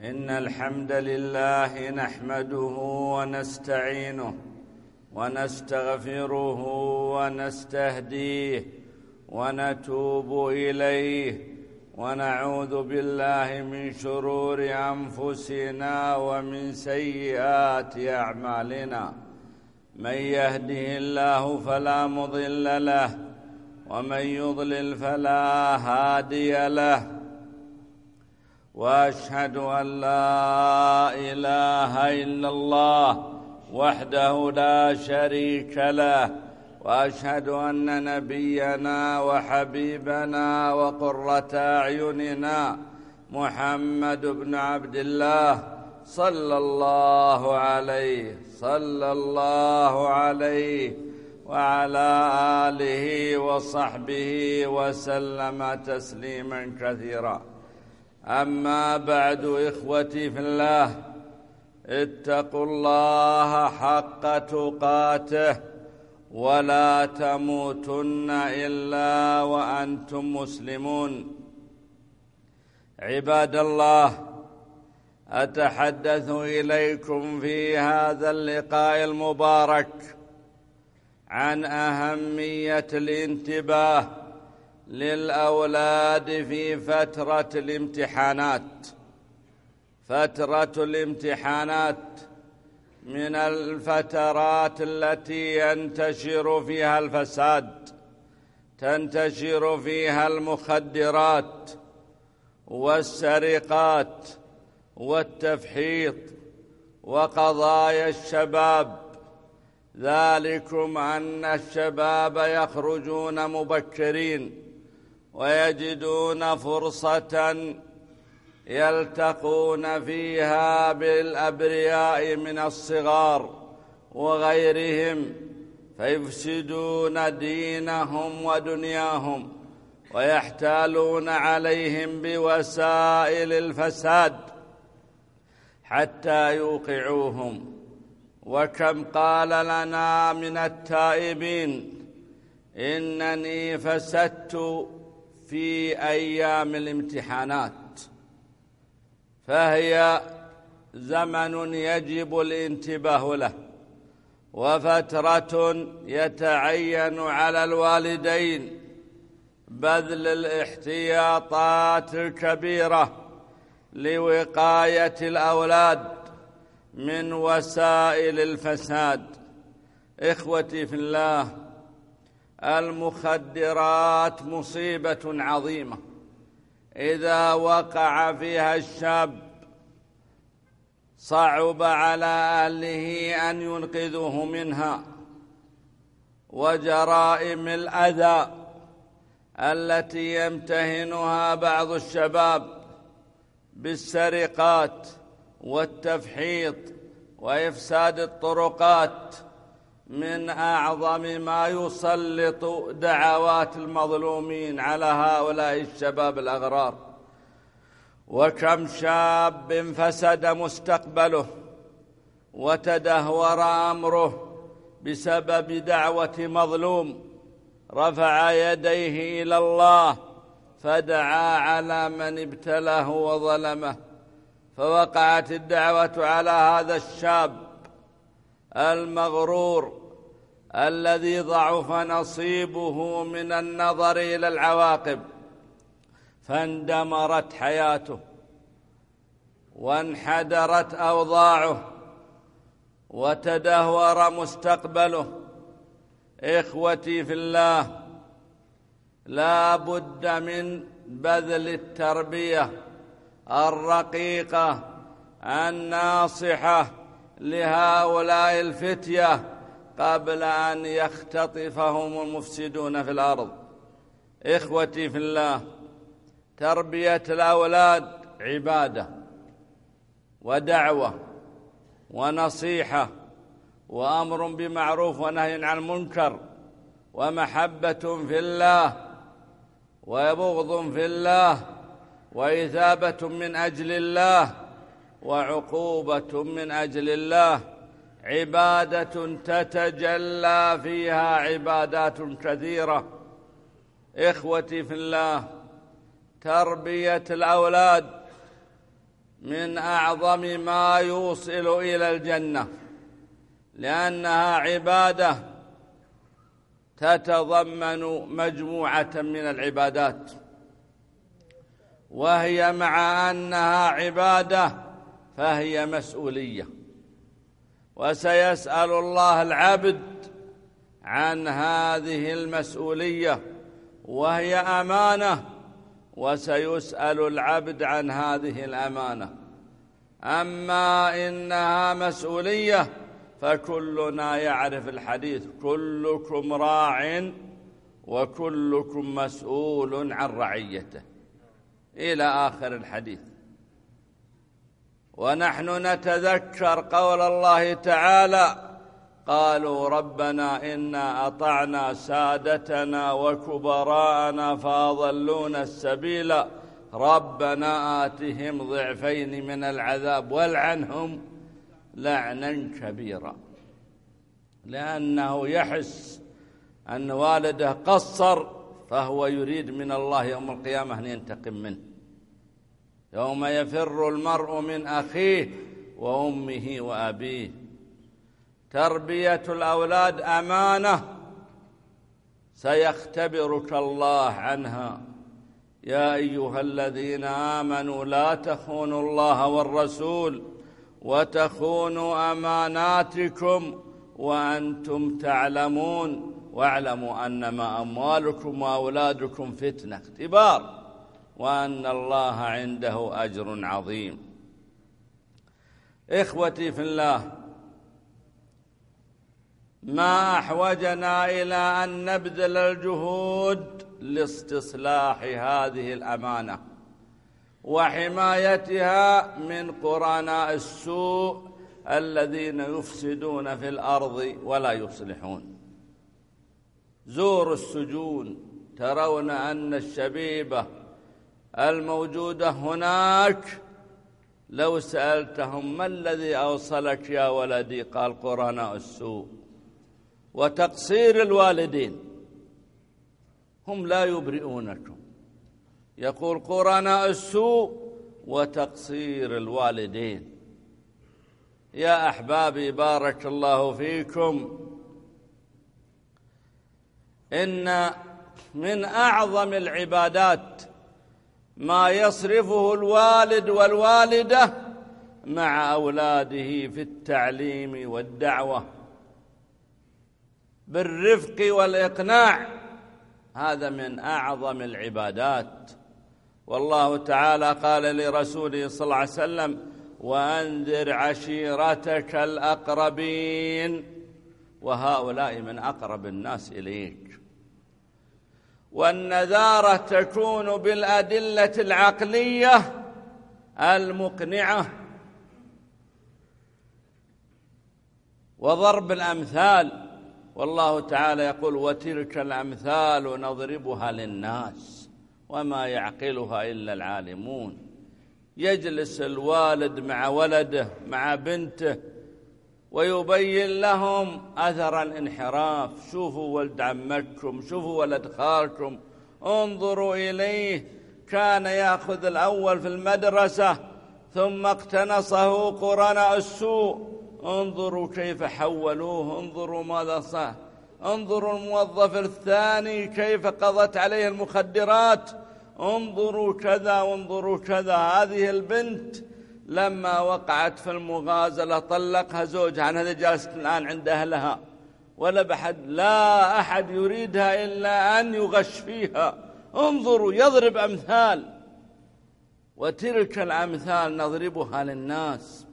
إن الحمد لله نحمده ونستعينه ونستغفره ونستهديه ونتوب إليه ونعوذ بالله من شرور أنفسنا ومن سيئات أعمالنا. من يهده الله فلا مضل له ومن يضلل فلا هادي له، وأشهد أن لا إله إلا الله وحده لا شريك له، وأشهد أن نبينا وحبيبنا وقرة أعيننا محمد بن عبد الله صلى الله عليه وعلى آله وصحبه وسلم تسليما كثيرا. أما بعد، إخوتي في الله، اتقوا الله حق تقاته ولا تموتن إلا وأنتم مسلمون. عباد الله، أتحدث إليكم في هذا اللقاء المبارك عن أهمية الانتباه للأولاد في فترة الامتحانات. فترة الامتحانات من الفترات التي ينتشر فيها الفساد، تنتشر فيها المخدرات والسرقات والتفحيط وقضايا الشباب. ذلكم أن الشباب يخرجون مبكرين ويجدون فرصة يلتقون فيها بالأبرياء من الصغار وغيرهم، فيفسدون دينهم ودنياهم ويحتالون عليهم بوسائل الفساد حتى يوقعوهم. وكم قال لنا من التائبين: إنني فسدت في أيام الامتحانات. فهي زمن يجب الانتباه له، وفترة يتعين على الوالدين بذل الاحتياطات الكبيرة لوقاية الأولاد من وسائل الفساد. إخوتي في الله، المخدرات مصيبة عظيمة إذا وقع فيها الشاب صعب على أهله أن ينقذوه منها. وجرائم الأذى التي يمتهنها بعض الشباب بالسرقات والتفحيط وإفساد الطرقات من أعظم ما يسلط دعوات المظلومين على هؤلاء الشباب الأغرار. وكم شاب فسد مستقبله وتدهور أمره بسبب دعوة مظلوم رفع يديه إلى الله فدعا على من ابتلاه وظلمه، فوقعت الدعوة على هذا الشاب المغرور الذي ضعف نصيبه من النظر إلى العواقب، فاندمرت حياته وانحدرت أوضاعه وتدهور مستقبله. إخوتي في الله، لا بد من بذل التربية الرقيقة الناصحة لهؤلاء الفتية قبل أن يختطفهم المفسدون في الأرض. إخوتي في الله، تربية الأولاد عبادة ودعوة ونصيحة وأمر بمعروف ونهي عن المنكر ومحبة في الله وبغض في الله وإثابة من أجل الله وعقوبة من أجل الله. عبادة تتجلى فيها عبادات كثيرة. إخوتي في الله، تربية الأولاد من أعظم ما يوصل إلى الجنة، لأنها عبادة تتضمن مجموعة من العبادات، وهي مع أنها عبادة فهي مسؤولية، وسيسأل الله العبد عن هذه المسؤولية، وهي أمانة، وسيسأل العبد عن هذه الأمانة. أما إنها مسؤولية فكلنا يعرف الحديث: كلكم راع وكلكم مسؤول عن رعيته، إلى آخر الحديث. ونحن نتذكر قول الله تعالى: قالوا ربنا إنا أطعنا سادتنا وكبراءنا فأضلونا السبيل ربنا آتهم ضعفين من العذاب والعنهم لعنا كبيرا، لأنه يحس أن والده قصر، فهو يريد من الله يوم القيامة أن ينتقم منه. يوم يفر المرء من أخيه وأمه وأبيه. تربية الأولاد أمانة سيختبرك الله عنها. يا أيها الذين آمنوا لا تخونوا الله والرسول وتخونوا أماناتكم وأنتم تعلمون واعلموا أنما أموالكم وأولادكم فتنة، اختبار، وأن الله عنده أجر عظيم. إخوتي في الله، ما أحوجنا إلى أن نبذل الجهود لاستصلاح هذه الأمانة وحمايتها من قرناء السوء الذين يفسدون في الأرض ولا يصلحون. زوروا السجون ترون أن الشبيبة الموجودة هناك لو سألتهم: ما الذي أوصلك يا ولدي؟ قال: قرناء السوء وتقصير الوالدين، هم لا يبرئونكم. يقول: قرناء السوء وتقصير الوالدين. يا أحبابي بارك الله فيكم، إن من أعظم العبادات ما يصرفه الوالد والوالدة مع أولاده في التعليم والدعوة بالرفق والإقناع. هذا من أعظم العبادات. والله تعالى قال لرسوله صلى الله عليه وسلم: وأنذر عشيرتك الأقربين، وهؤلاء من أقرب الناس إليك. والنذارة تكون بالأدلة العقلية المقنعة وضرب الأمثال. والله تعالى يقول: وتلك الأمثال نضربها للناس وما يعقلها إلا العالمون. يجلس الوالد مع ولده مع بنته ويبين لهم أثر الانحراف. شوفوا ولد عمكم، شوفوا ولد خالكم، انظروا إليه، كان يأخذ الأول في المدرسة ثم اقتنصه قرناء السوء، انظروا كيف حولوه، انظروا ماذا صار، انظروا الموظف الثاني كيف قضت عليه المخدرات، انظروا كذا وانظروا كذا. هذه البنت لما وقعت في المغازلة طلقها زوجها، هذا جالس الآن عند أهلها، لا أحد يريدها إلا أن يغش فيها. انظروا، يضرب أمثال. وتلك الأمثال نضربها للناس.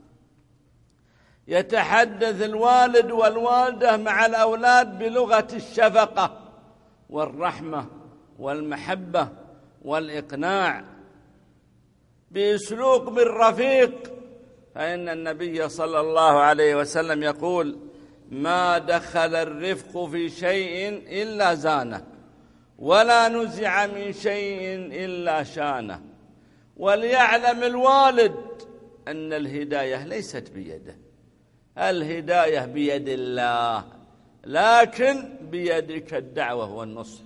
يتحدث الوالد والوالدة مع الأولاد بلغة الشفقة والرحمة والمحبة والإقناع بأسلوب من رفيق. فإن النبي صلى الله عليه وسلم يقول: ما دخل الرفق في شيء إلا زانه، ولا نزع من شيء إلا شانه. وليعلم الوالد أن الهداية ليست بيده، الهداية بيد الله، لكن بيدك الدعوة والنصح،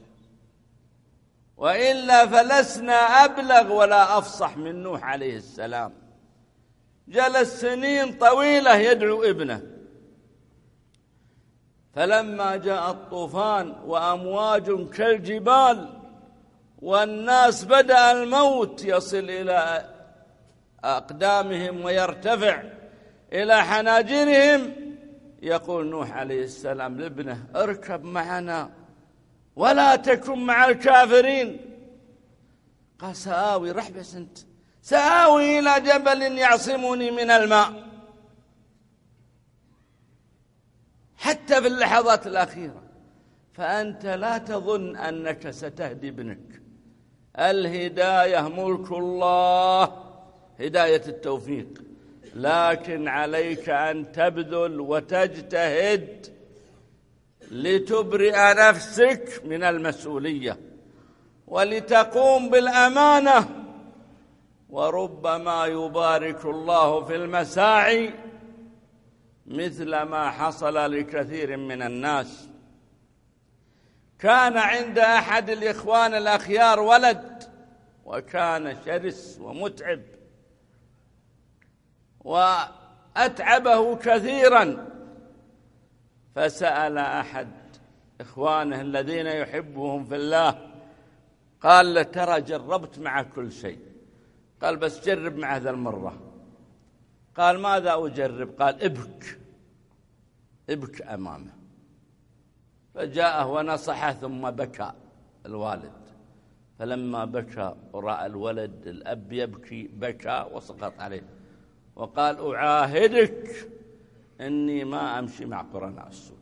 وإلا فلسنا أبلغ ولا أفصح من نوح عليه السلام. جلس سنين طويلة يدعو ابنه. فلما جاء الطوفان وأمواج كالجبال والناس بدأ الموت يصل إلى أقدامهم ويرتفع إلى حناجرهم، يقول نوح عليه السلام لابنه: اركب معنا ولا تكن مع الكافرين. قال: سآوي. رح بس أنت. سآوي إلى جبل يعصمني من الماء. حتى في اللحظات الأخيرة. فأنت لا تظن أنك ستهدي ابنك. الهداية ملك الله، هداية التوفيق، لكن عليك أن تبذل وتجتهد لتبرئ نفسك من المسؤولية ولتقوم بالأمانة. وربما يبارك الله في المساعي مثل ما حصل لكثير من الناس. كان عند أحد الإخوان الأخيار ولد، وكان شرس ومتعب وأتعبه كثيرا. فسأل أحد إخوانه الذين يحبهم في الله، قال له: ترى جربت معه كل شيء. قال: بس جرب معه ذا المرة. قال: ماذا أجرب؟ قال: ابك أمامه. فجاءه ونصحه ثم بكى الوالد. فلما بكى ورأى الولد الأب يبكي بكى وسقط عليه وقال: أعاهدك إني ما أمشي مع قرناء السوء.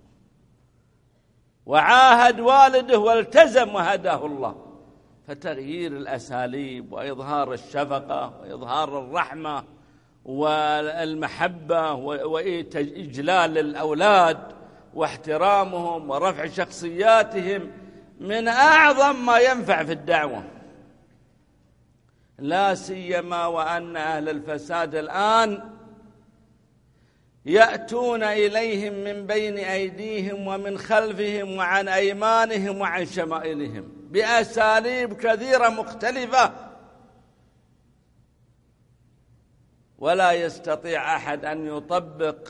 وعاهد والده والتزم وهداه الله. فتغيير الأساليب وإظهار الشفقة وإظهار الرحمة والمحبة وإجلال الأولاد واحترامهم ورفع شخصياتهم من أعظم ما ينفع في الدعوة، لا سيما وأن أهل الفساد الآن يأتون إليهم من بين أيديهم ومن خلفهم وعن أيمانهم وعن شمائلهم بأساليب كثيرة مختلفة، ولا يستطيع أحد أن يطبق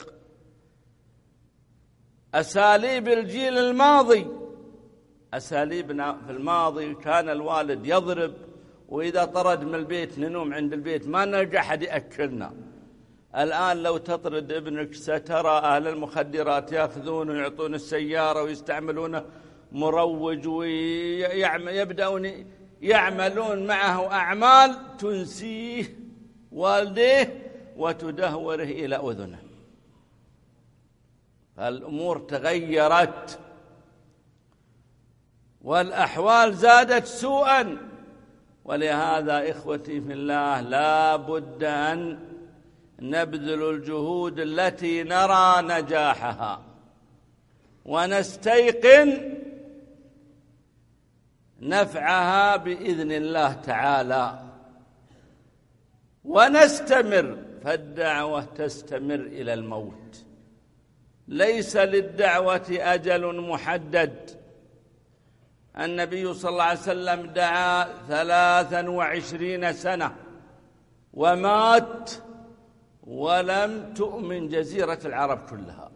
أساليب الجيل الماضي. أساليبنا في الماضي كان الوالد يضرب، وإذا طرد من البيت ننوم عند البيت، ما نلقى أحد يأكلنا. الآن لو تطرد ابنك سترى أهل المخدرات يأخذون ويعطون السيارة ويستعملون مروج ويبدأون يعملون معه أعمال تنسيه والديه وتدهوره إلى أذنه. فالأمور تغيرت والأحوال زادت سوءا. ولهذا إخوتي في الله لا بد أن نبذل الجهود التي نرى نجاحها ونستيقن نفعها بإذن الله تعالى، ونستمر، فالدعوة تستمر إلى الموت. ليس للدعوة أجل محدد. النبي صلى الله عليه وسلم دعا 23 سنة ومات ولم تؤمن جزيرة العرب كلها.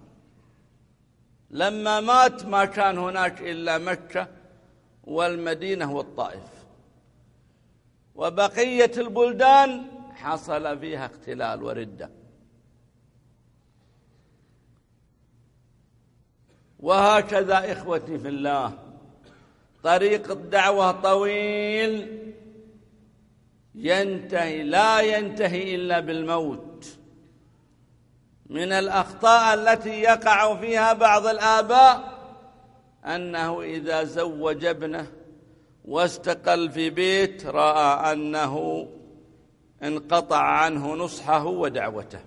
لما مات ما كان هناك إلا مكة والمدينة والطائف، وبقية البلدان حصل فيها اختلال وردة. وهكذا إخوتي في الله طريق الدعوة طويل لا ينتهي إلا بالموت. من الأخطاء التي يقع فيها بعض الآباء أنه إذا زوج ابنه واستقل في بيت رأى أنه انقطع عنه نصحه ودعوته،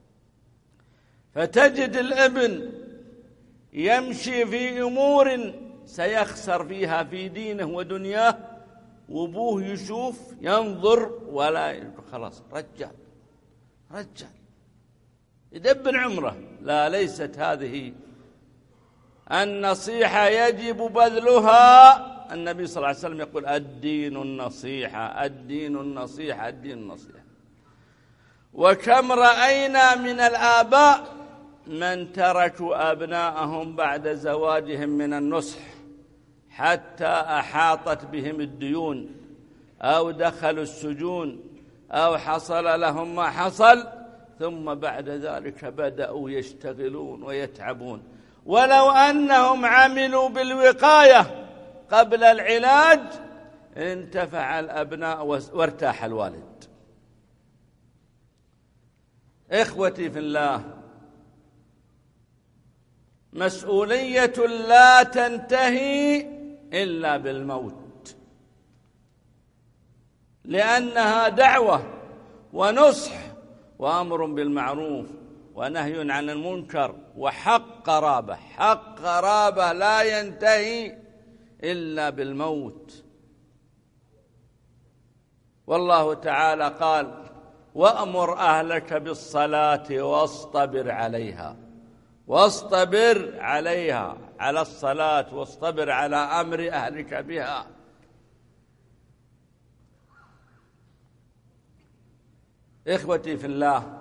فتجد الابن يمشي في أمور سيخسر فيها في دينه ودنياه، وابوه يشوف ينظر ولا خلاص رجال يدبر عمره. لا، ليست هذه النصيحة يجب بذلها. النبي صلى الله عليه وسلم يقول: الدين النصيحة، الدين النصيحة، الدين النصيحة. وكم رأينا من الآباء من تركوا أبناءهم بعد زواجهم من النصح حتى أحاطت بهم الديون أو دخلوا السجون أو حصل لهم ما حصل، ثم بعد ذلك بدأوا يشتغلون ويتعبون. ولو أنهم عملوا بالوقاية قبل العلاج انتفع الأبناء وارتاح الوالد. إخوتي في الله، مسؤولية لا تنتهي إلا بالموت، لأنها دعوة ونصح وأمر بالمعروف ونهي عن المنكر وحق قرابة. حق قرابة لا ينتهي إلا بالموت. والله تعالى قال: وأمر أهلك بالصلاة واصطبر عليها. واصطبر عليها، على الصلاة، واصطبر على أمر أهلك بها. إخوتي في الله،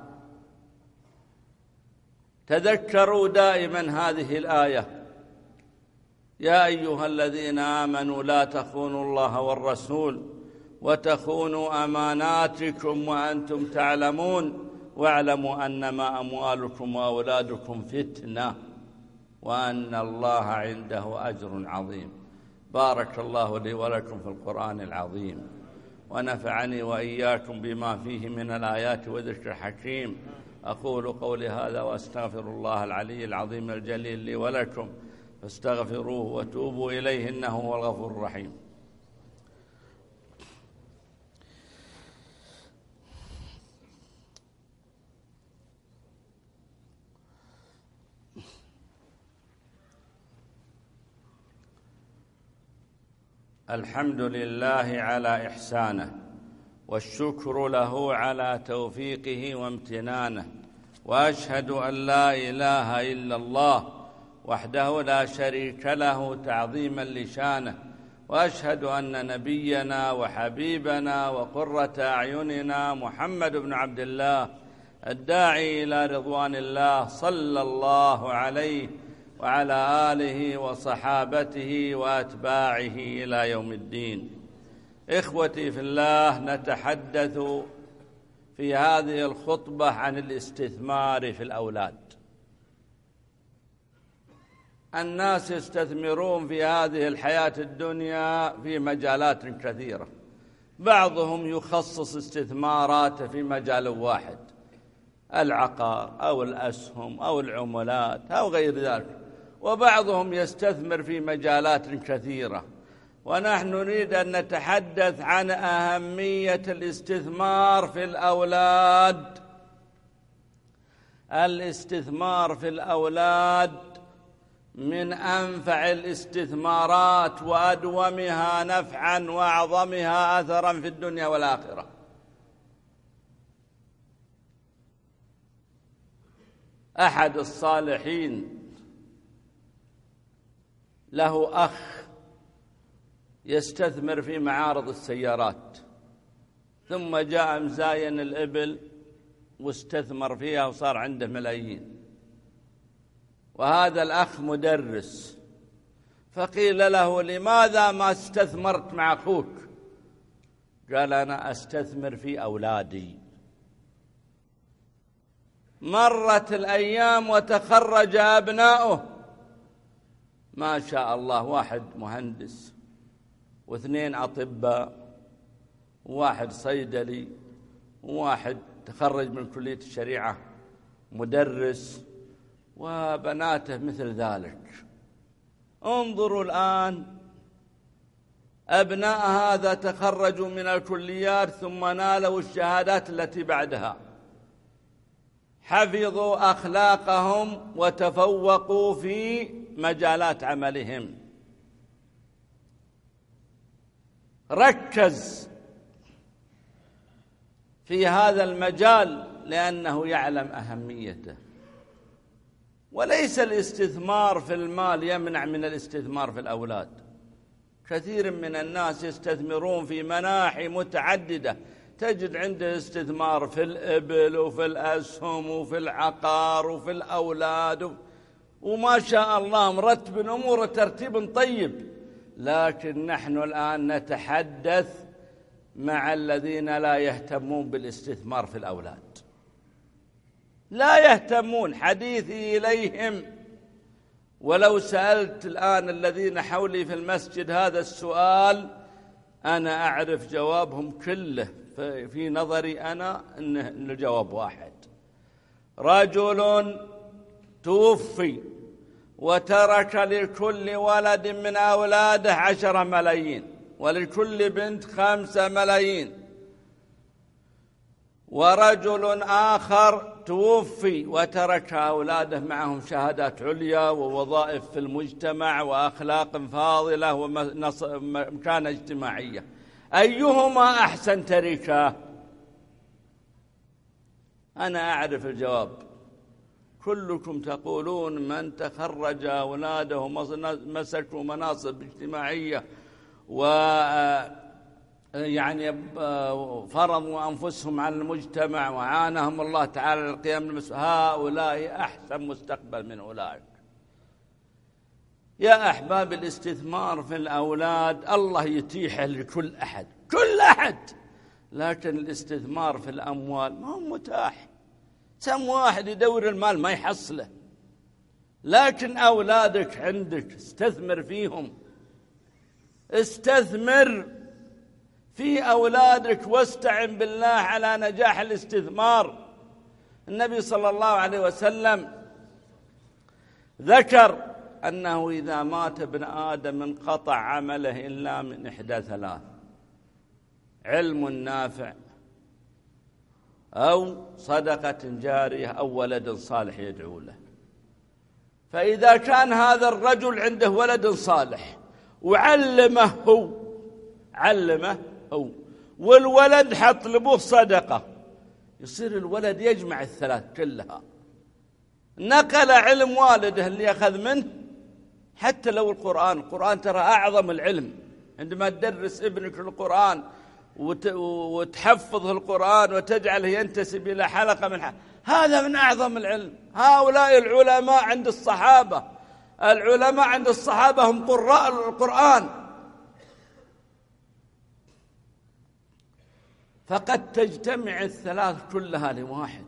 تذكروا دائما هذه الآية: يا أيها الذين آمنوا لا تخونوا الله والرسول وتخونوا أماناتكم وأنتم تعلمون واعلموا أنما أموالكم وأولادكم فتنة وأن الله عنده أجر عظيم. بارك الله لي ولكم في القرآن العظيم، ونفعني وإياكم بما فيه من الآيات وذكر الحكيم. أقول قولي هذا وأستغفر الله العلي العظيم الجليل لي ولكم، فاستغفروه وتوبوا إليه إنه هو الغفور الرحيم. الحمد لله على إحسانه، والشكر له على توفيقه وامتنانه، وأشهد أن لا إله إلا الله وحده لا شريك له تعظيما لشانه، وأشهد أن نبينا وحبيبنا وقرة أعيننا محمد بن عبد الله الداعي إلى رضوان الله صلى الله عليه وعلى آله وصحابته وأتباعه إلى يوم الدين. إخوتي في الله، نتحدث في هذه الخطبة عن الاستثمار في الأولاد. الناس يستثمرون في هذه الحياة الدنيا في مجالات كثيرة، بعضهم يخصص استثماراته في مجال واحد: العقار أو الأسهم أو العملات أو غير ذلك، وبعضهم يستثمر في مجالات كثيرة. ونحن نريد أن نتحدث عن أهمية الاستثمار في الأولاد. الاستثمار في الأولاد من أنفع الاستثمارات وأدومها نفعا وأعظمها أثرا في الدنيا والآخرة. أحد الصالحين له أخ يستثمر في معارض السيارات، ثم جاء مزاين الإبل واستثمر فيها وصار عنده ملايين. وهذا الأخ مدرس، فقيل له: لماذا ما استثمرت مع أخوك؟ قال: أنا أستثمر في أولادي. مرت الأيام وتخرج أبناؤه، ما شاء الله، واحد مهندس، واثنين أطباء، وواحد صيدلي، وواحد تخرج من كلية الشريعة مدرس، وبناته مثل ذلك. انظروا الآن، أبناء هذا تخرجوا من الكليات ثم نالوا الشهادات التي بعدها، حفظوا أخلاقهم وتفوقوا في مجالات عملهم. ركز في هذا المجال لأنه يعلم أهميته. وليس الاستثمار في المال يمنع من الاستثمار في الأولاد. كثير من الناس يستثمرون في مناحي متعددة تجد عنده استثمار في الإبل وفي الأسهم وفي العقار وفي الأولاد وما شاء الله مرتب أموره ترتيب طيب. لكن نحن الآن نتحدث مع الذين لا يهتمون بالاستثمار في الأولاد، لا يهتمون. حديثي إليهم، ولو سألت الآن الذين حولي في المسجد هذا السؤال أنا أعرف جوابهم كله. في نظري أنا أن الجواب واحد: رجل توفي وترك لكل ولد من أولاده 10 ملايين ولكل بنت 5 ملايين، ورجل آخر توفي وترك أولاده معهم شهادات عليا ووظائف في المجتمع وأخلاق فاضلة ومكانة اجتماعية، أيهما أحسن تركة؟ أنا أعرف الجواب. كلكم تقولون من تخرج أولاده ومسكوا مناصب اجتماعية يعني فرضوا أنفسهم على المجتمع وعانهم الله تعالى للقيام هؤلاء أحسن مستقبل من أولئك. يا أحباب، الاستثمار في الأولاد الله يتيحه لكل أحد، كل أحد، لكن الاستثمار في الأموال ما هو متاح. سم واحد يدور المال ما يحصله، لكن أولادك عندك استثمر فيهم، استثمر في أولادك واستعن بالله على نجاح الاستثمار. النبي صلى الله عليه وسلم ذكر أنه إذا مات ابن آدم انقطع عمله إلا من 3: علم نافع أو صدقة جارية أو ولد صالح يدعو له. فإذا كان هذا الرجل عنده ولد صالح وعلمه هو والولد حط لأبوه صدقة، يصير الولد يجمع الثلاث كلها، نقل علم والده اللي أخذ منه. حتى لو القرآن ترى أعظم العلم. عندما تدرس ابنك القرآن وتحفظه القرآن وتجعله ينتسب إلى حلقة من هذا من أعظم العلم. هؤلاء العلماء عند الصحابة، العلماء عند الصحابة هم قراء القرآن. فقد تجتمع الثلاث كلها لواحد،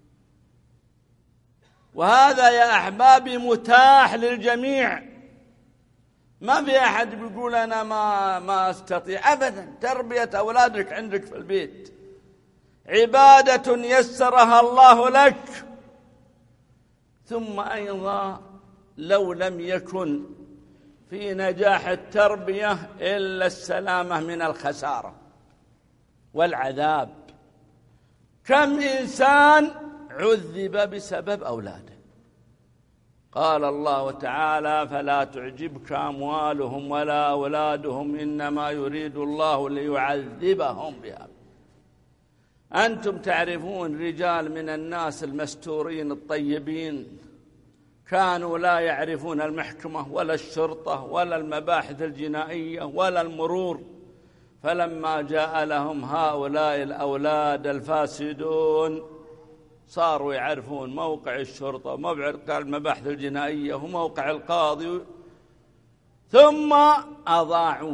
وهذا يا أحبابي متاح للجميع. ما في أحد بيقول أنا ما أستطيع أبدا. تربية أولادك عندك في البيت عبادة يسرها الله لك. ثم أيضا لو لم يكن في نجاح التربية إلا السلامة من الخسارة والعذاب. كم إنسان عذب بسبب أولاده. قال الله تعالى: فلا تعجبك أموالهم ولا أولادهم إنما يريد الله ليعذبهم بها. أنتم تعرفون رجال من الناس المستورين الطيبين كانوا لا يعرفون المحكمة ولا الشرطة ولا المباحث الجنائية ولا المرور، فلما جاء لهم هؤلاء الأولاد الفاسدون صاروا يعرفون موقع الشرطة وموقع المباحث الجنائية وموقع القاضي، ثم أضاعوا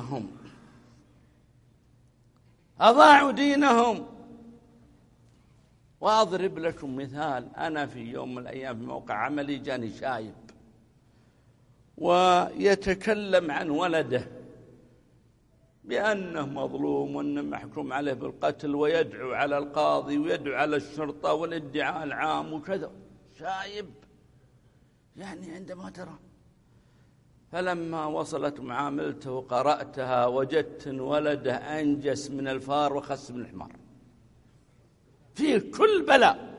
دينهم. وأضرب لكم مثال. أنا في يوم من الأيام في موقع عملي جاني شايب ويتكلم عن ولده بأنه مظلوم وأنه محكوم عليه بالقتل، ويدعو على القاضي ويدعو على الشرطة والادعاء العام وكذا. شايب يعني عندما ترى. فلما وصلت معاملته قرأتها وجدت ولده أنجس من الفار وخس من الحمار، فيه كل بلاء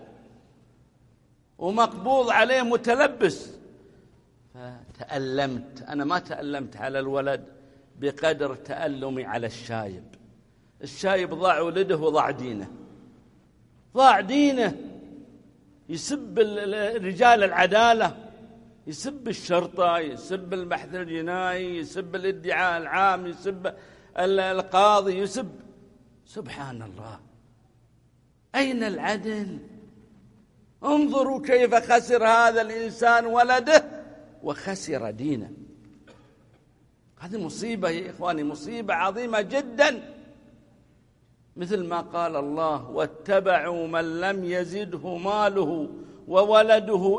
ومقبوض عليه متلبس. فتألمت. أنا ما تألمت على الولد بقدر تألمي على الشايب. الشايب ضاع ولده وضاع دينه، يسب رجال العدالة، يسب الشرطة، يسب البحث الجنائي، يسب الادعاء العام، يسب القاضي، يسب. سبحان الله، أين العدل؟ انظروا كيف خسر هذا الإنسان ولده وخسر دينه. هذه مصيبة يا إخواني، مصيبة عظيمة جدا. مثل ما قال الله: واتبعوا من لم يزده ماله وولده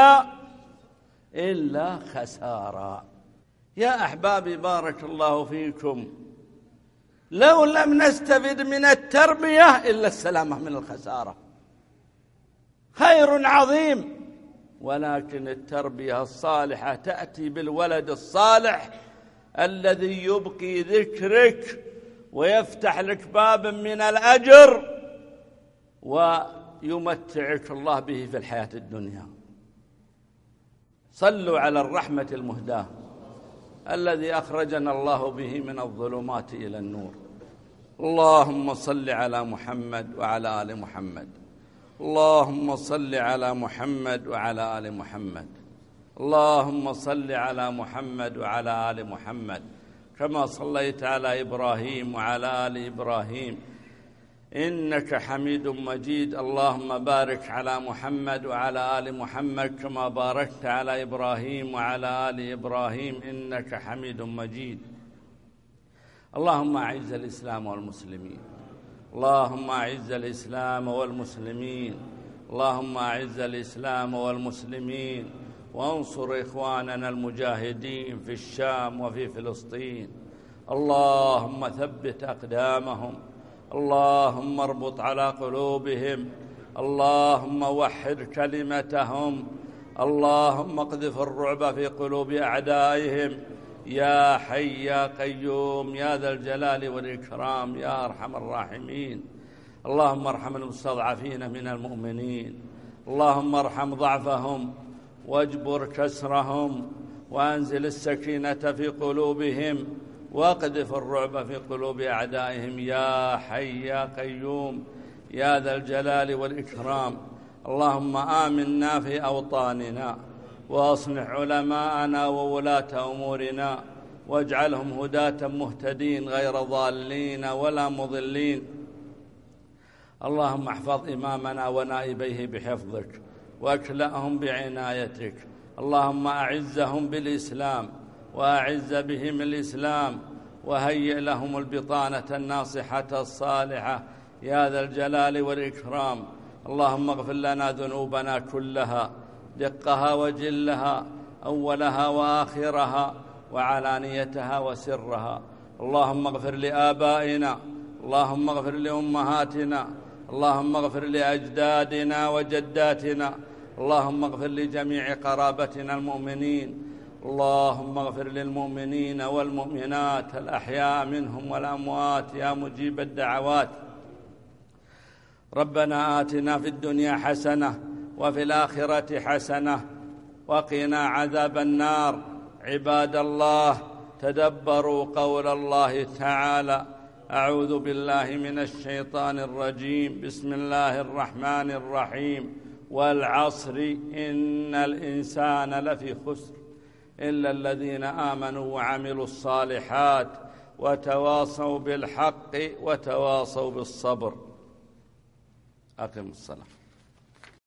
إلا خسارا. يا أحبابي بارك الله فيكم، لو لم نستفد من التربية إلا السلامة من الخسارة. خير عظيم، ولكن التربية الصالحة تأتي بالولد الصالح الذي يبقي ذكرك ويفتح لك باب من الأجر ويمتعك الله به في الحياة الدنيا. صلوا على الرحمة المهداة الذي أخرجنا الله به من الظلمات إلى النور. اللهم صل على محمد وعلى آل محمد. اللهم صل على محمد وعلى آل محمد. اللهم صل على محمد وعلى آل محمد كما صليت على إبراهيم وعلى آل إبراهيم إنك حميد مجيد. اللهم بارك على محمد وعلى آل محمد كما باركت على إبراهيم وعلى آل إبراهيم إنك حميد مجيد. اللهم أعز الإسلام والمسلمين. اللهم أعز الإسلام والمسلمين. اللهم أعز الإسلام والمسلمين، وانصر إخواننا المجاهدين في الشام وفي فلسطين. اللهم ثبت أقدامهم. اللهم اربط على قلوبهم. اللهم وحد كلمتهم. اللهم اقذف الرعب في قلوب أعدائهم. يا حي يا قيوم يا ذا الجلال والإكرام يا أرحم الراحمين. اللهم ارحم المستضعفين من المؤمنين. اللهم ارحم ضعفهم واجبر كسرهم وأنزل السكينة في قلوبهم واقذف الرعب في قلوب أعدائهم. يا حي يا قيوم يا ذا الجلال والإكرام. اللهم آمنا في أوطاننا وأصلح علماءنا وولاة أمورنا واجعلهم هداة مهتدين غير ضالين ولا مضلين. اللهم احفظ إمامنا ونائبيه بحفظك واكلأهم بعنايتك. اللهم أعزهم بالإسلام وأعز بهم الإسلام وهيئ لهم البطانة الناصحة الصالحة يا ذا الجلال والإكرام. اللهم اغفر لنا ذنوبنا كلها دقها وجلها أولها وآخرها وعلانيتها وسرها. اللهم اغفر لآبائنا. اللهم اغفر لأمهاتنا. اللهم اغفر لأجدادنا وجداتنا. اللهم اغفر لجميع قرابتنا المؤمنين. اللهم اغفر للمؤمنين والمؤمنات الأحياء منهم والأموات يا مجيب الدعوات. ربنا آتنا في الدنيا حسنة وفي الآخرة حسنة وقنا عذاب النار. عباد الله تدبروا قول الله تعالى: أعوذ بالله من الشيطان الرجيم. بسم الله الرحمن الرحيم. والعصر إن الإنسان لفي خسر إلا الذين آمنوا وعملوا الصالحات وتواصوا بالحق وتواصوا بالصبر. أقم الصلاة.